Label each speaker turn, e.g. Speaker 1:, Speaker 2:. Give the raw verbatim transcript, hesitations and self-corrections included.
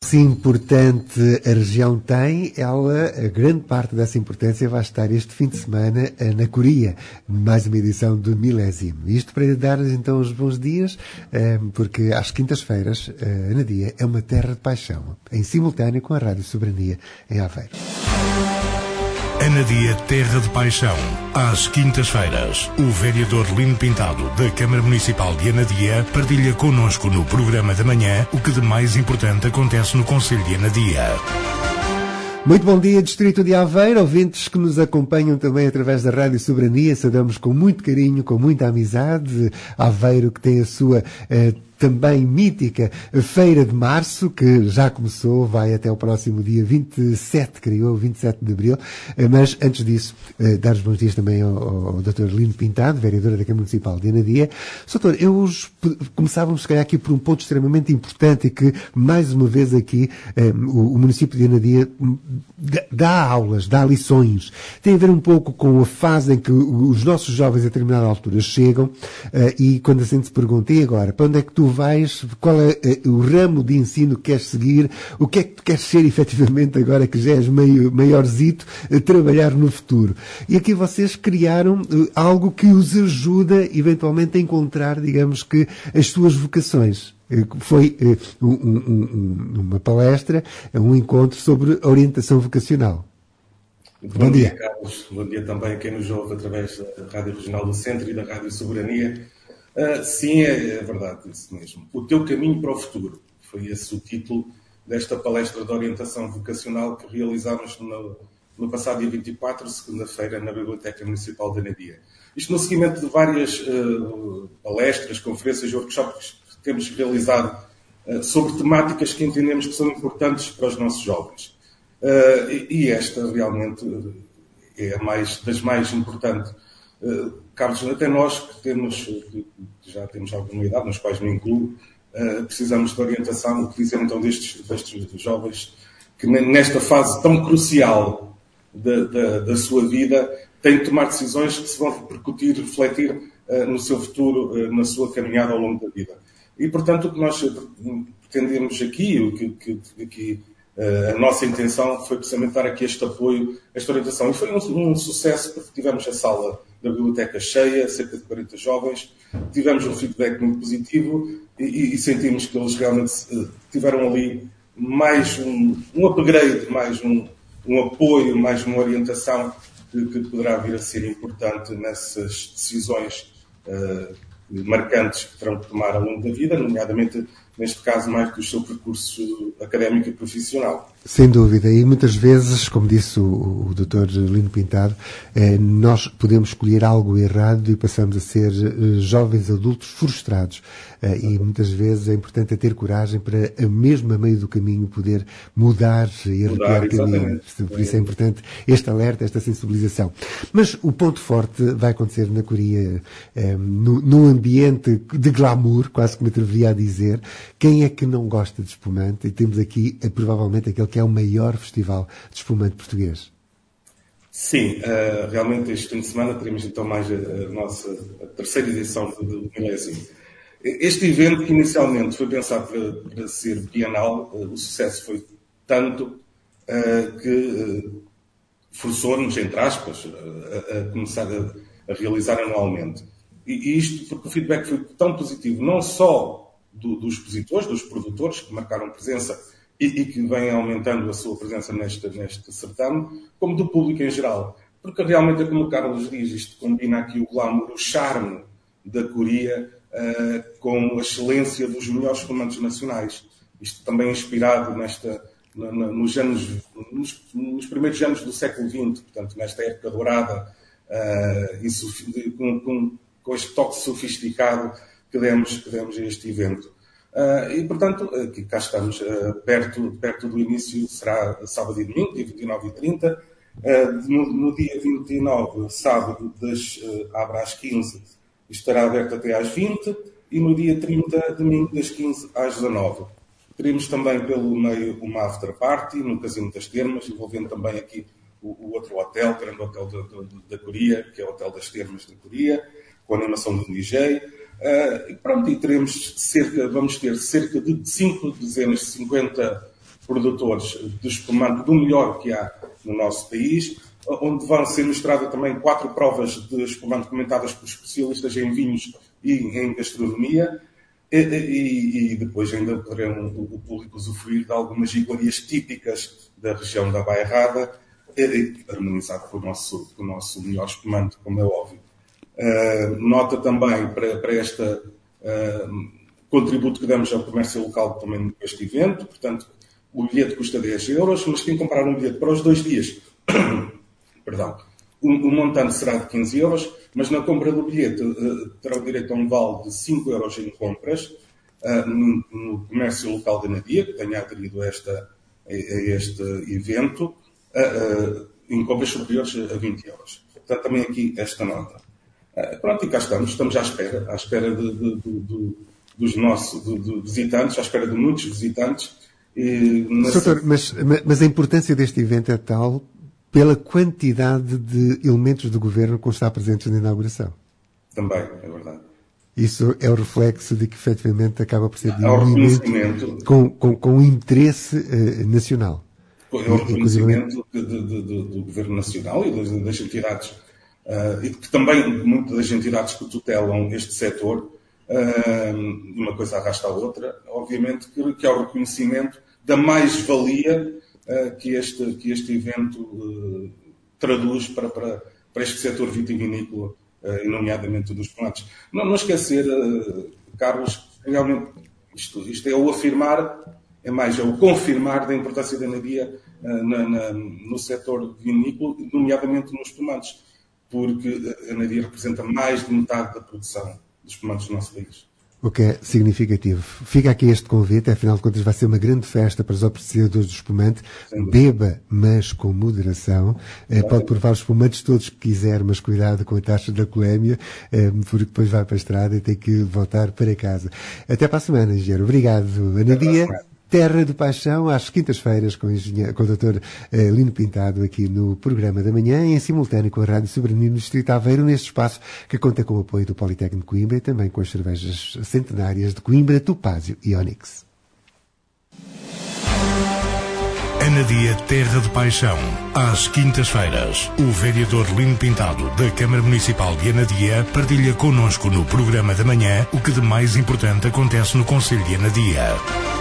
Speaker 1: Se importante a região tem, ela, a grande parte dessa importância vai estar este fim de semana na Coria, mais uma edição do milésimo. Isto para lhe dar então os bons dias, porque às quintas-feiras a Anadia é uma terra de paixão, em simultâneo com a Rádio Soberania em Aveiro.
Speaker 2: Anadia, terra de paixão. Às quintas-feiras, o vereador Lino Pintado, da Câmara Municipal de Anadia, partilha connosco no programa da manhã o que de mais importante acontece no Concelho de Anadia.
Speaker 1: Muito bom dia, Distrito de Aveiro, ouvintes que nos acompanham também através da Rádio Soberania. Saudamos com muito carinho, com muita amizade. Aveiro, que tem a sua eh, também mítica Feira de Março, que já começou, vai até o próximo dia vinte e sete, criou, vinte e sete de Abril. Mas, antes disso, eh, dar os bons dias também ao, ao doutor Lino Pintado, vereador da Câmara Municipal de Anadia. doutor eu os, começávamos, se calhar, aqui por um ponto extremamente importante e que, mais uma vez aqui, eh, o, o município de Anadia dá aulas, dá lições. Tem a ver um pouco com a fase em que os nossos jovens, a determinada altura, chegam uh, e quando a gente se pergunta, e agora, para onde é que tu vais? Qual é uh, o ramo de ensino que queres seguir? O que é que tu queres ser, efetivamente, agora que já és meio, maiorzito, uh, trabalhar no futuro? E aqui vocês criaram uh, algo que os ajuda, eventualmente, a encontrar, digamos que, as suas vocações. Foi uh, um, um, um, uma palestra, um encontro sobre orientação vocacional.
Speaker 3: Bom, Bom dia, dia, Carlos. Bom dia também a quem nos ouve através da Rádio Regional do Centro e da Rádio Soberania. Uh, sim, é, é verdade, isso mesmo. O teu caminho para o futuro. Foi esse o título desta palestra de orientação vocacional que realizámos no, no passado dia vinte e quatro, segunda-feira, na Biblioteca Municipal de Anadia. Isto no seguimento de várias uh, palestras, conferências e workshops que temos realizado uh, sobre temáticas que entendemos que são importantes para os nossos jovens. Uh, e, e esta realmente uh, é a mais, das mais importantes. Uh, Carlos, até nós que temos, que já temos alguma idade, nos quais me incluo, uh, precisamos de orientação, utilizando então destes, destes jovens que nesta fase tão crucial da, da, da sua vida têm de tomar decisões que se vão repercutir, refletir uh, no seu futuro, uh, na sua caminhada ao longo da vida. E, portanto, o que nós pretendemos aqui, o que, que, que uh, a nossa intenção foi precisamente dar aqui este apoio, esta orientação. E foi um, um sucesso, porque tivemos a sala da biblioteca cheia, cerca de quarenta jovens, tivemos um feedback muito positivo e, e sentimos que eles realmente uh, tiveram ali mais um, um upgrade, mais um, um apoio, mais uma orientação que, que poderá vir a ser importante nessas decisões uh, marcantes que terão que tomar ao longo da vida, nomeadamente, neste caso, mais do seu percurso académico e profissional.
Speaker 1: Sem dúvida, e muitas vezes, como disse o, o doutor Lino Pintado, eh, nós podemos escolher algo errado e passamos a ser eh, jovens adultos frustrados. Eh, e muitas vezes é importante ter coragem para, mesmo a meio do caminho, poder mudar e arrepiar caminho. Por isso é importante este alerta, esta sensibilização. Mas o ponto forte vai acontecer na Coria, eh, no, num ambiente de glamour, quase que me atreveria a dizer. Quem é que não gosta de espumante? E temos aqui, eh, provavelmente, aquele que é o maior festival de espumante português.
Speaker 3: Sim, uh, realmente este fim de semana teremos então mais a, a nossa a terceira edição do, do milésimo. Este evento, que inicialmente foi pensado para, para ser bienal, uh, o sucesso foi tanto uh, que uh, forçou-nos, entre aspas, a, a começar a, a realizar anualmente. E, e isto porque o feedback foi tão positivo, não só do, dos expositores, dos produtores, que marcaram presença e, e que vêm aumentando a sua presença neste, neste certame, como do público em geral. Porque realmente, é como o Carlos diz, isto combina aqui o glamour, o charme da Coria uh, com a excelência dos melhores espumantes nacionais. Isto também inspirado nesta, na, na, nos, anos, nos, nos primeiros anos do século vinte, portanto, nesta época dourada, uh, e, com, com, com este toque sofisticado que demos, que demos a este evento. Uh, e, portanto, aqui, cá estamos, uh, perto, perto do início, será sábado e domingo, dia vinte e nove e trinta. Uh, no, no dia vinte e nove, sábado, das, uh, abre às quinze, estará aberto até às vinte, e no dia trinta, domingo, das quinze às dezanove. Teremos também pelo meio uma after party no Casino das Termas, envolvendo também aqui o, o outro hotel, o grande hotel da, da, da Coria, que é o Hotel das Termas da Coria, com a animação do D J. Uh, e pronto, e teremos cerca, vamos ter cerca de cinco dezenas, cinquenta produtores de espumante do melhor que há no nosso país, onde vão ser mostradas também quatro provas de espumante comentadas por especialistas em vinhos e em gastronomia, e, e, e depois ainda poderão o público usufruir de algumas iguarias típicas da região da Bairrada, harmonizado com o nosso, com o nosso melhor espumante, como é óbvio. Uh, nota também para, para este uh, contributo que damos ao comércio local também neste evento, portanto, o bilhete custa dez euros, mas quem comprar um bilhete para os dois dias, perdão, o, o montante será de quinze euros, mas na compra do bilhete uh, terá o direito a um vale de cinco euros em compras uh, no, no comércio local de Anadia, que tenha aderido a, esta, a, a este evento, uh, uh, em compras superiores a vinte euros. Portanto, também aqui esta nota. Uh, pronto, e cá estamos, estamos à espera, à espera de, de, de, de, dos nossos de, de visitantes, à espera de muitos visitantes. E, nessa... Doutor,
Speaker 1: mas, mas a importância deste evento é tal pela quantidade de elementos do governo que está presentes na inauguração.
Speaker 3: Também, é verdade.
Speaker 1: Isso é o reflexo de que, efetivamente, acaba por ser
Speaker 3: de um reconhecimento
Speaker 1: com, com, com interesse uh, nacional.
Speaker 3: É o reconhecimento de, de, de, de, do Governo Nacional e das, das entidades, uh, e que também muitas das entidades que tutelam este setor, uh, uma coisa arrasta a outra, obviamente que, que há o reconhecimento da mais-valia uh, que, este, que este evento uh, traduz para, para, para este setor vitivinícola, uh, e nomeadamente dos espumantes. Não, não esquecer, uh, Carlos, realmente isto, isto é o afirmar, é mais, é o confirmar da importância da Anadia uh, na, na, no setor vinícola, nomeadamente nos espumantes, porque a Anadia representa mais de metade da produção dos espumantes do nosso país.
Speaker 1: O que é significativo. Fica aqui este convite, afinal de contas vai ser uma grande festa para os apreciadores do espumante. Beba, mas com moderação. É, pode provar os espumantes todos que quiser, mas cuidado com a taxa da colémia, é, porque depois vai para a estrada e tem que voltar para casa. Até para a semana, engenheiro. Obrigado. Anadia, Terra de Paixão, às quintas-feiras, com, com o doutor eh, Lino Pintado, aqui no programa da manhã, em simultâneo com a Rádio Soberania no Distrito Aveiro, neste espaço que conta com o apoio do Politécnico de Coimbra e também com as cervejas centenárias de Coimbra, Topázio e Onyx.
Speaker 2: Anadia, Terra de Paixão. Às quintas-feiras, o vereador Lino Pintado, da Câmara Municipal de Anadia, partilha connosco no programa da manhã o que de mais importante acontece no Concelho de Anadia.